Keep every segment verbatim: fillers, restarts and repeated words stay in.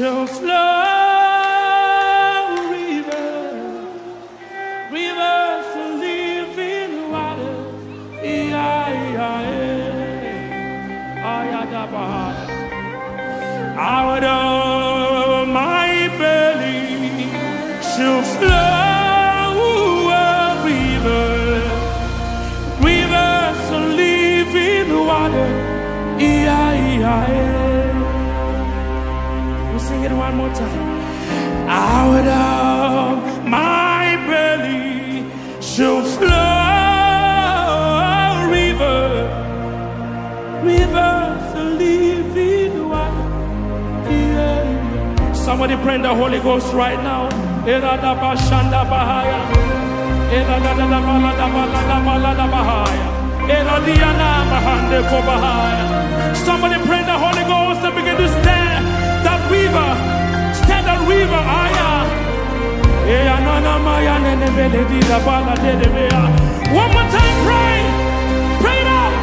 shall flow rivers, rivers of living water. Yeah, yeah, yeah. Out of my belly shall flow rivers, rivers of living water. Yeah, yeah, yeah. We'll sing it one more time. Out of my belly shall flow rivers, rivers of living water. Yeah. Somebody pray in the Holy Ghost right now. Somebody pray in the Holy Ghost and begin to stand that river. Stand that river. One more time, pray. Pray it out.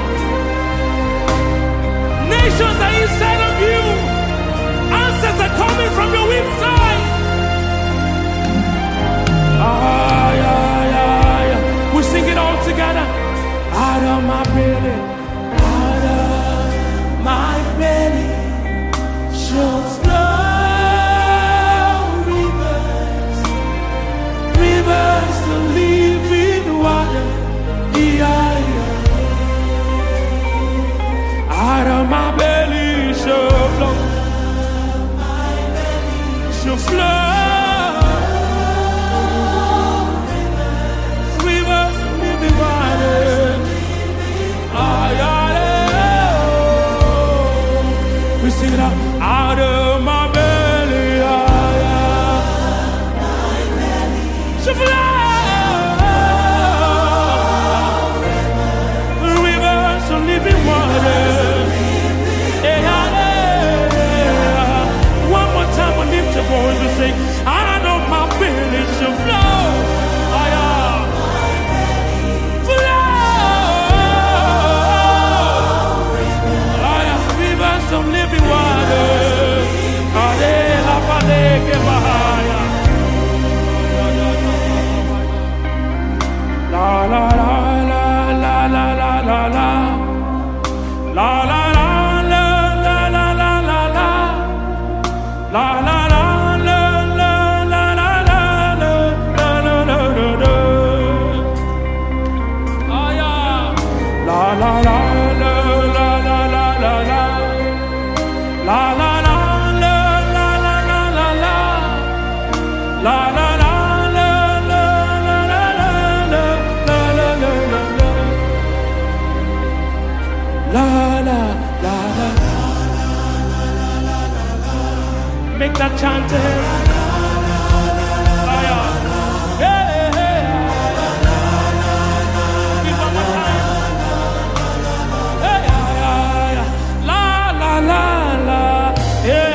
Nations are inside of you. Answers are coming from your inside. Ay, ay, ay. We sing it all together. Out of my belly, out of my belly shall flow rivers, rivers of living water. Yeah, yeah. Out of my belly shall flow, shall flow. Sing it out. Out of my belly, out of my belly, shall flow rivers of living water. Yeah, yeah. One more time, we lift your voice and sing. Out of my belly shall flow. Some living water. La la la la la la la la la la la la la la la la la la la Make that chant to him. Oh, yeah. Hey, hey, hey. Give one more time. Hey, yeah, yeah, yeah. La, la, la, la. Yeah.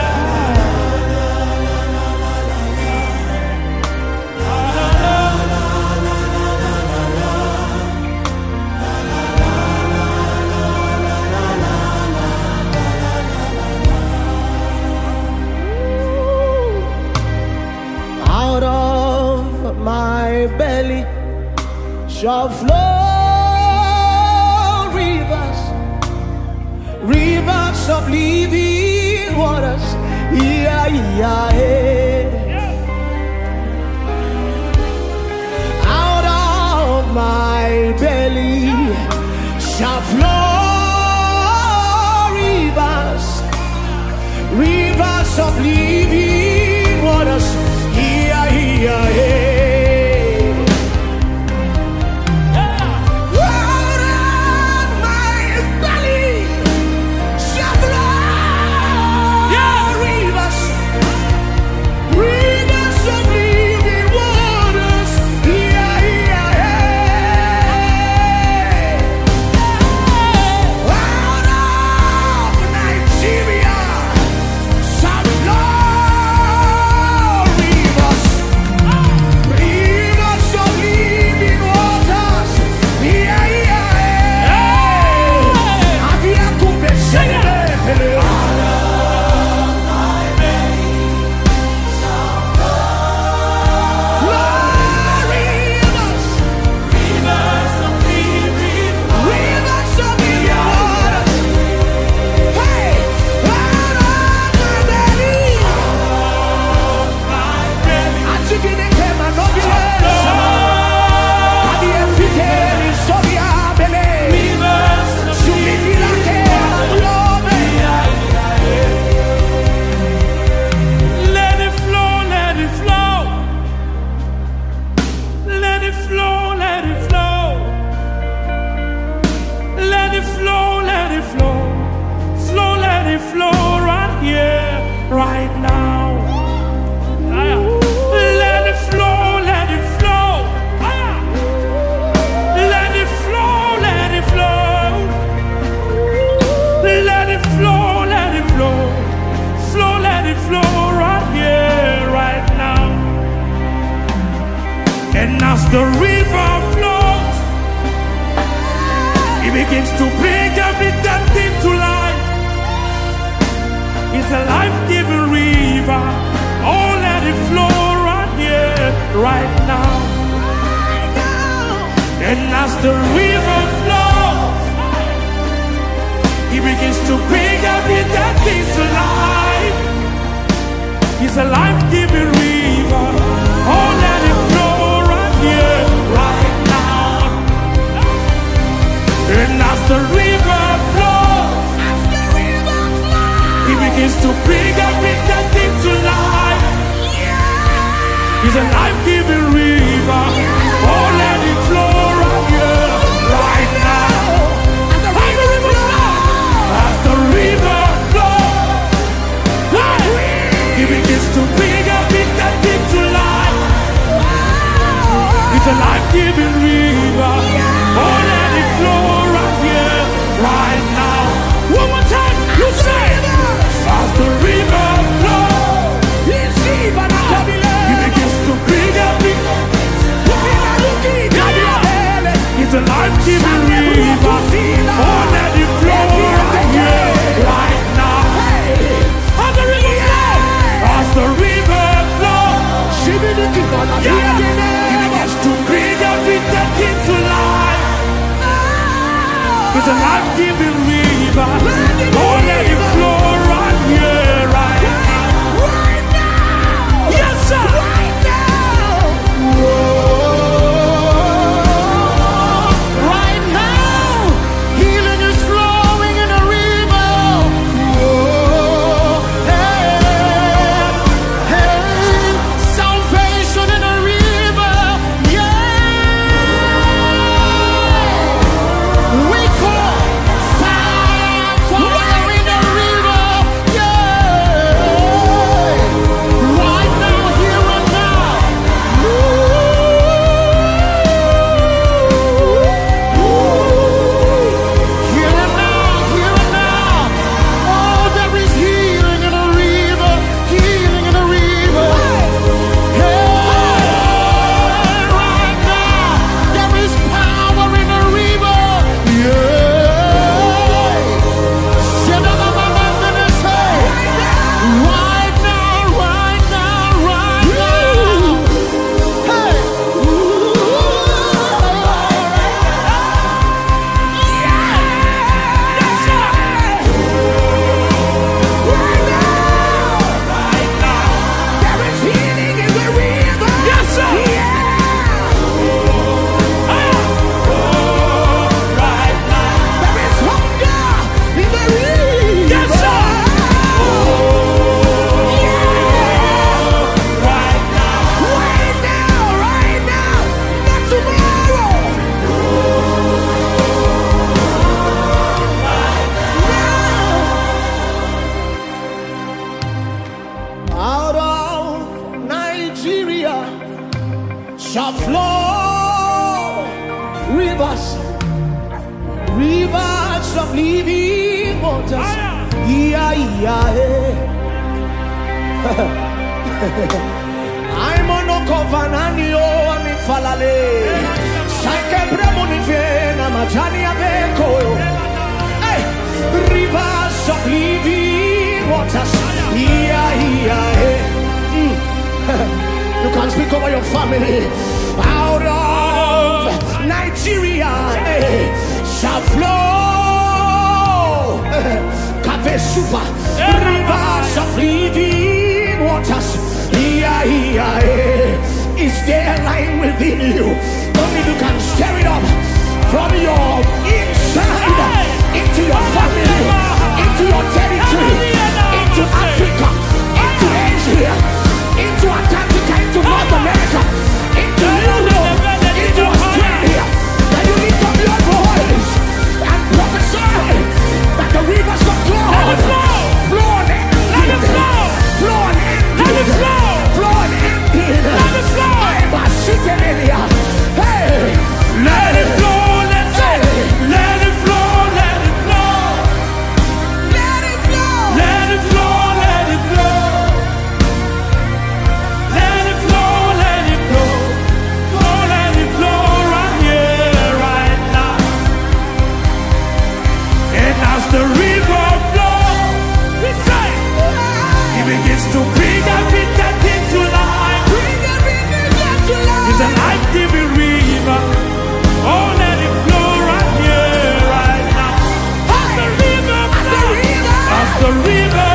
My belly shall flow rivers, rivers of living waters. Yeah, yeah, yeah. Out of my belly shall flow rivers, rivers of living waters. Yeah, yeah, yeah. Nigeria, some Lord. And as the river flows, it begins to bring every dead thing to life. It's a life-giving river. Oh, let it flow right here, right now. And as the river flows, it begins to bring every dead thing to life. It's a life-giving river. Oh, let it flow right here, right now. And as the river flows, it begins to bring every dead thing to life. It's a life-giving river. Oh, let it flow right here, right now. As the river flows, as the river flows, it begins to bring every dead thing to life. It's a life-giving river. Oh, let it flow right here, right now. One more time, you say, as the river flows, it begins to bring every. It's a life-giving river. Oh, let it flow right here, right now. As the river flows, as the river flows, yeah, it begins to bring every dead thing to life. It's a life-giving river. Oh, let it flow right here, right now. Right now. Yes, sir. Right now. Right now. Healing is flowing in a river. Hey, hey. Salvation in a river. Yeah. We call fire, fire in a river. Yeah. Right now, here and now. Here and now, here and now. Oh, there is healing in a river, healing in a river. Hey, right now, there is power in a river. Yeah. Right now, right now, right now. Hey. Yes, sir. Right now, right now, there is healing in the river. Yes, sir. Right now, there is hunger in the river. Yes, sir. Right now, right now, right now, not tomorrow. Out of Nigeria shall flow rivers, rivers of living waters. Yeah, yeah, I'm on a covananio, I'm in Falale. Sake Premonivena, Majani Aveko. Hey, rivers of living waters. Yeah, yeah, mm. You can speak over your family. Out of Nigeria eh, shall flow Kavesuva, rivers of living waters. Yeah, yeah, eh. Is there a line within you? Only you can stir it up from your inside into your family, into your territory, into Africa, into Asia, into Antarctica, into North America, into Europe, into Australia. That you lift up your voice and prophesy that the rivers of God flow on empty, flow on empty, flow on empty. I'm a secret area. Hey, let it flow, let's say, let it flow, let it flow. It's a life-giving river. Oh, let it flow right here, right now. As the river flows, as the river.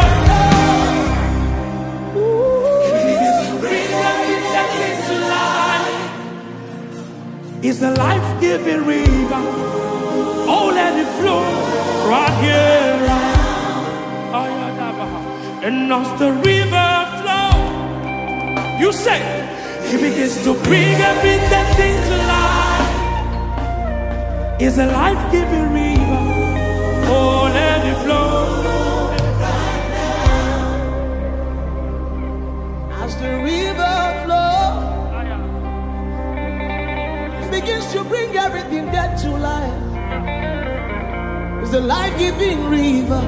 It's a life-giving river. Oh, let it flow right here, right now. And as the river flows, you say, He begins to bring every dead thing to life. It's a life-giving river. Oh, let it flow. As the river flows, begins to bring everything dead to life. It's a life-giving river.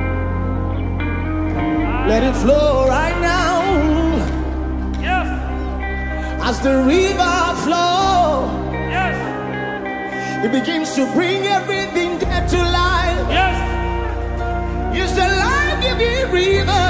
Let it flow right now. Yes. As the river flows, yes, it begins to bring everything dead to life. yes. It's a life-giving river.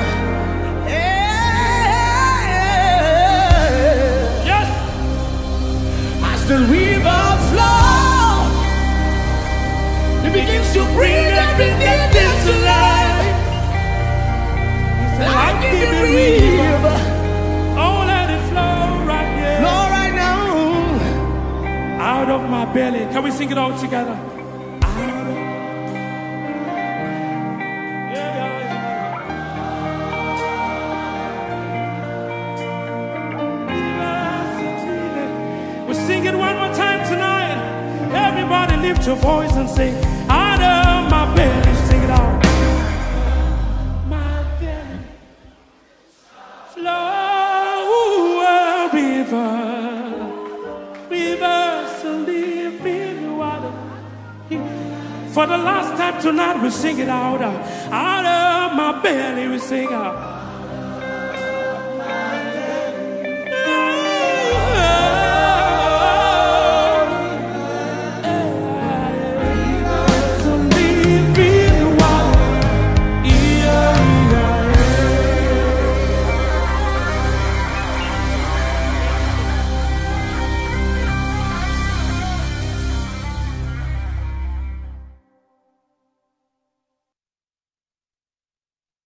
Yes. As the river flows, it begins to bring everything dead to life. It's a life-giving river. Oh, let it flow right here. Flow right now. Out of my belly. Can we sing it all together? Out of... Yeah, yeah, yeah. We'll sing it one more time tonight. Everybody lift your voice and sing. Out of my belly. Sing it out. My belly. Flow a river. Rivers of living water. For the last time tonight, we sing it out. Out of my belly, we sing out.